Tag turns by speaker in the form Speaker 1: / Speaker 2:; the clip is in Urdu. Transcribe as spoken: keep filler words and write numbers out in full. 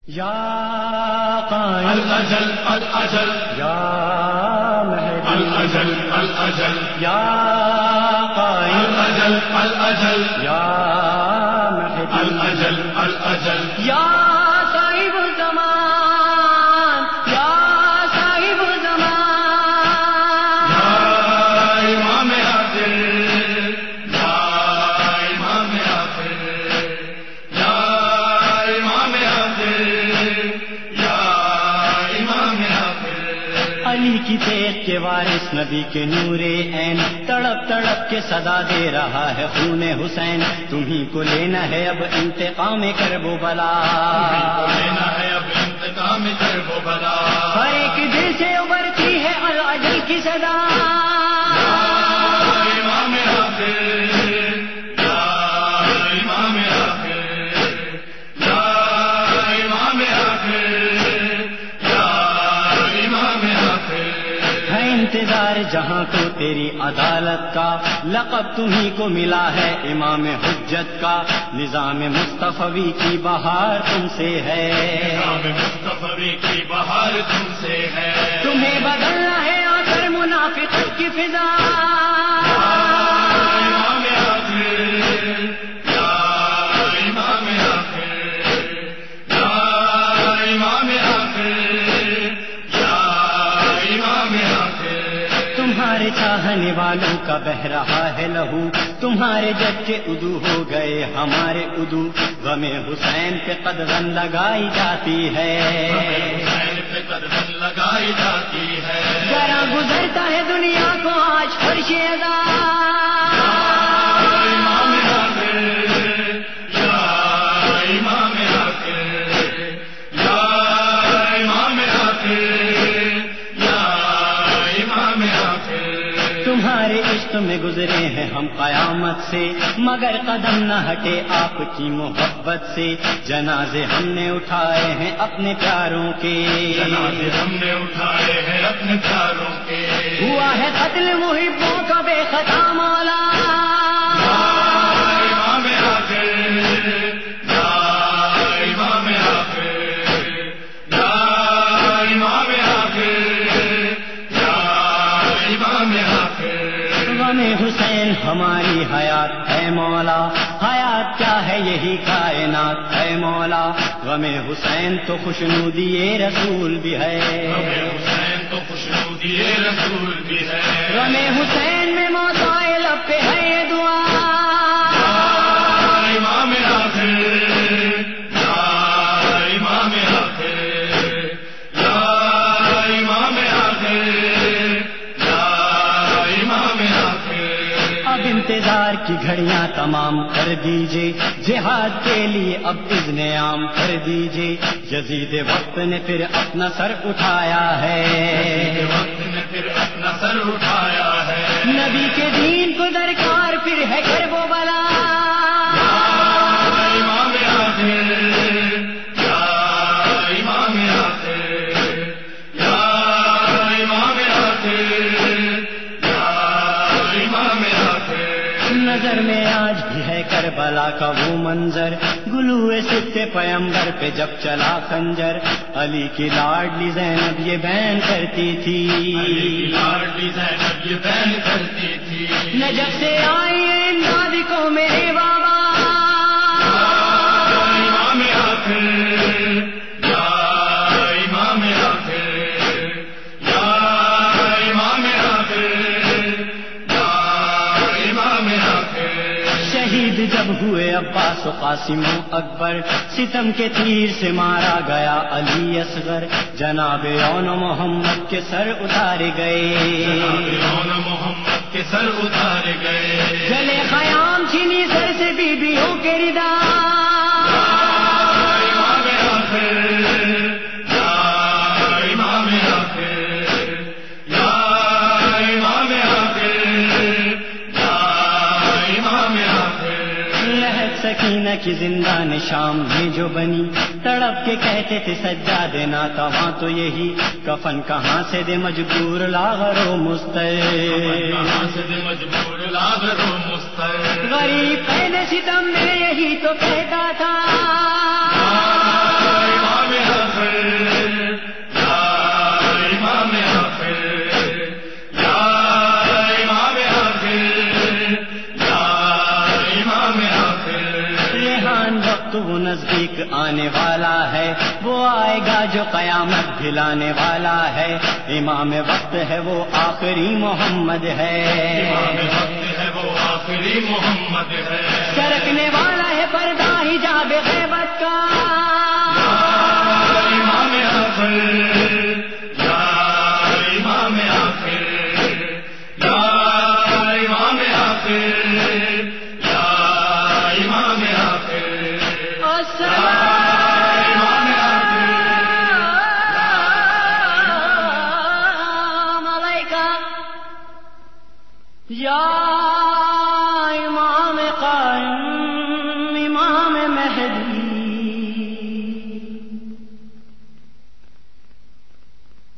Speaker 1: یا قائم
Speaker 2: الاجل الاجل
Speaker 1: یا مہدی
Speaker 2: الاجل الاجل
Speaker 1: یا قائم
Speaker 2: الاجل الاجل
Speaker 1: یا مہدی
Speaker 2: الاجل الاجل
Speaker 1: یا صاحب الزمان یا صاحب الزمان
Speaker 2: یا امام آخر یا امام آخر یا امام آخر یا امام آخر
Speaker 1: علی کی تیغ کے وارث نبی کے نور عین تڑپ تڑپ کے صدا دے رہا ہے خون حسین، تمہیں کو لینا ہے اب انتقام کرب و بلا،
Speaker 2: لینا ہے اب انتقام کرب و بلا،
Speaker 1: ہر ایک دل سے ابھرتی ہے الاجل کی صدا،
Speaker 2: یا امام آخر یا امام آخر یا امام آخر یا امام آخر
Speaker 1: ہے انتظار جہاں تو تیری عدالت کا، لقب تمہیں کو ملا ہے امام حجت کا، نظام مصطفی کی بہار تم سے ہے،
Speaker 2: امام مصطفی کی بہار تم سے ہے،
Speaker 1: تمہیں بدلنا ہے آ کر منافقت کی فضا،
Speaker 2: امام آخر یا امام آخر یا امام آخر یا امام آخر
Speaker 1: تمہارے چاہنے والوں کا بہ رہا ہے لہو، تمہارے جج کے ادو ہو گئے ہمارے ادو، غم حسین پہ قدغن لگائی جاتی ہے،
Speaker 2: حسین پہ قدم لگائی جاتی ہے،
Speaker 1: ذرا گزرتا ہے دنیا کو آج فرش ادا،
Speaker 2: امام آخر یا امام آخر یا امام آخر یا امام آخر
Speaker 1: تمہارے عشق میں گزرے ہیں ہم قیامت سے، مگر قدم نہ ہٹے آپ کی محبت سے، جنازے ہم نے اٹھائے ہیں اپنے پیاروں کے،
Speaker 2: جنازے ہم نے اٹھائے ہیں اپنے پیاروں کے،
Speaker 1: ہوا ہے قتل محبوں کا بے خطا مولا،
Speaker 2: یا امام آخر یا امام آخر یا امام آخر یا امام آخر
Speaker 1: غم حسین ہماری حیات ہے مولا، حیات کیا ہے یہی کائنات ہے مولا، غم حسین تو خوشنودی رسول بھی ہے،
Speaker 2: حسین تو خوشنودی رسول بھی ہے،
Speaker 1: غم حسین میں موتائے لب پہ ہے یہ دعا،
Speaker 2: امام آخر یا امام آخر یا امام آخر یا امام آخر
Speaker 1: اب انتظار کی گھڑیاں تمام کر دیجئے، جہاد کے لیے اب اذن عام کر دیجئے، یزید وقت نے پھر اپنا سر اٹھایا ہے،
Speaker 2: وقت نے پھر اپنا سر اٹھایا ہے،
Speaker 1: نبی کے دین کو درکار پھر ہے کرب و بلا،
Speaker 2: امام آخر یا امام آخر یا امام آخر یا امام آخر
Speaker 1: نظر میں آج بھی ہے کربلا کا وہ منظر، گلوئے ستے پیمبر پہ جب چلا خنجر، علی کی لاڈلی زینب یہ بین کرتی تھی،
Speaker 2: لاڈلی زینب یہ بین کرتی تھی،
Speaker 1: نجف سے آئی امداد کو میرے بابا،
Speaker 2: امام آخر یا امام آخر یا امام آخر یا امام آخر
Speaker 1: شہید جب ہوئے عباس و قاسم و اکبر، ستم کے تیر سے مارا گیا علی اصغر، جناب اون محمد کے سر اتارے گئے،
Speaker 2: کون محمد کے سر اتارے گئے،
Speaker 1: جلے خیام چھینی سر سے بیویوں کے ردا،
Speaker 2: امام آخر یا امام آخر یا امام آخر یا امام آخر
Speaker 1: لہت سکینہ کی زندان شام میں جو بنی، تڑپ کے کہتے تھے سجاد ناتا وہاں تو یہی، کفن کہاں سے دے مجبور لاغر و مستر،
Speaker 2: کہاں سے دے مجبور لاغر و مستر،
Speaker 1: غریب پہلے ستم میں یہی تو کہتا تھا،
Speaker 2: امام
Speaker 1: ایک آنے والا ہے، وہ آئے گا جو قیامت دھلانے والا ہے، امام وقت ہے وہ آخری محمد ہے،
Speaker 2: امام وقت ہے وہ آخری محمد ہے،
Speaker 1: سرکنے والا ہے پردہ حجاب غیبت کا،